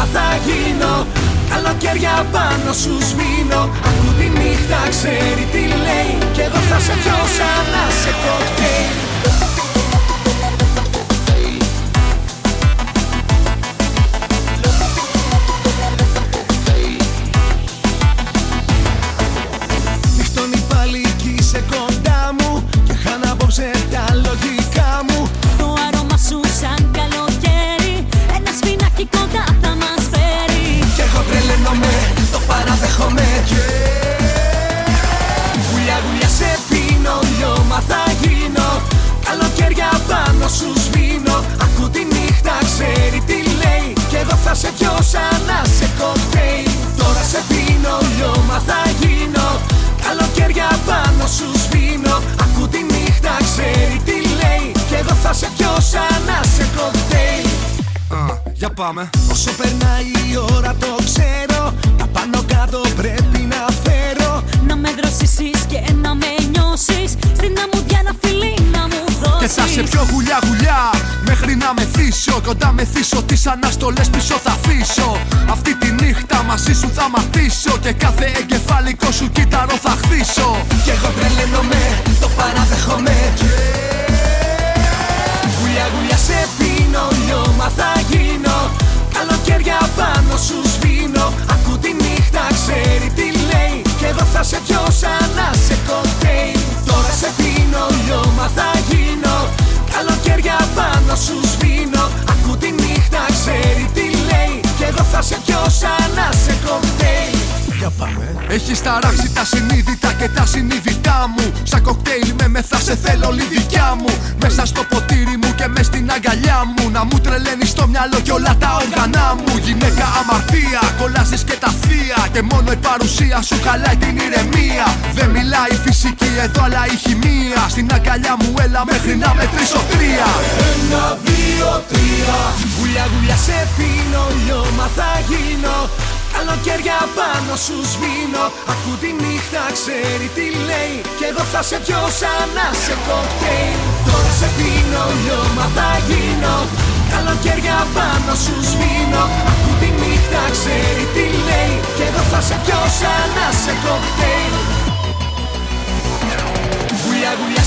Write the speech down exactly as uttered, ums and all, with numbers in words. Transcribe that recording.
λιώμα θα γίνω. Καλοκαίρια πάνω σου σβήνω. Ακού τη νύχτα ξέρει τι λέει. Κι εγώ θα σε πιω σαν να σε κοκτέιλ. Νυχτώνει πάλι κι είσαι κοντά μου. Και χάνω απόψε τα λογικά μου. Το άρωμα σου σαν καλοκαίρι. Ένα σφινάκι κοντά θα μας φέρει. Κι εγώ τρελαίνομαι, το παραδέχομαι. Γουλιά γουλιά σε πίνω, λιώμα θα γίνω. Καλοκαίρια πάνω σου σβήνω. Ακού τη νύχτα ξέρει τι λέει. Κι εγώ θα σε πιω σαν να σε κοκτέιλ. Τώρα σε πίνω, λιώμα θα γίνω. Καλοκαίρια πάνω σου σβήνω. Ακού τη νύχτα ξέρει τι λέει. Κι εγώ θα σε πιω σαν να σε κοκτέιλ. uh, Για πάμε. Όσο περνάει η ώρα το ξέρω. Τα πάνω κάτω πρέπει να φέρω. Να με δροσίσεις και να με νιώσεις. Στην αμμουδιά ένα φιλί να μου δώσεις. Και θα σε πιο γουλιά γουλιά μέχρι να μεθύσω. Κοντά μεθύσω, τις αναστολές πίσω θα αφήσω. Αυτή τη νύχτα μαζί σου θα μαθήσω. Και κάθε εγκεφαλικό σου κύτταρο θα χτίσω. Κι εγώ τρελαίνομαι, το παραδέχομαι. Γουλιά γουλιά σε πίνω, λιώμα θα γίνω. Καλοκαίρια πάνω σου σβήνω. Ακού τη νύχτα ξέρει τι λέει. Κι εγώ θα σε πιω σαν να σε κοκτέιλ. Τώρα σε πίνω, λιώμα θα γίνω. Καλοκαίρια πάνω σου σβήνω. Ακού τη νύχτα ξέρει τι λέει. Κι εγώ θα σε πιω σαν να σε κοκτέιλ. Για πάμε. Έχεις ταράξει τα συνείδητα και τα συνείδητά μου. Σαν κοκτέιλ με με θα σε θέλω όλη δικιά μου. Μέσα στο ποτήρι μου και μες στην αγκαλιά μου. Να μου τρελαίνεις στο μυαλό και όλα τα όργανα μου. Γυναίκα αμαρτία, κολλάζεις και τα θεία. Και μόνο η παρουσία σου χαλάει την ηρεμία. Δεν μιλάει η φυσική εδώ αλλά η χημεία. Στην αγκαλιά μου έλα μέχρι να μετρήσω τρία. Ένα, δύο, τρία. Γουλιά γουλιά σε πίνω, λιώμα θα γίνω. Καλοκαίρια πάνω σου σβήνω. Ακού τη νύχτα ξέρει τι λέει. Κι εγώ θα σε πιω σαν να σε κοκτέιλ. Τώρα σε πίνω, λιώμα θα γίνω. Καλοκαίρια πάνω σου σβήνω. Ακού τη νύχτα ξέρει τι λέει. Κι εγώ θα σε πιω σαν να σε κοκτέιλ. Γουλιά γουλιά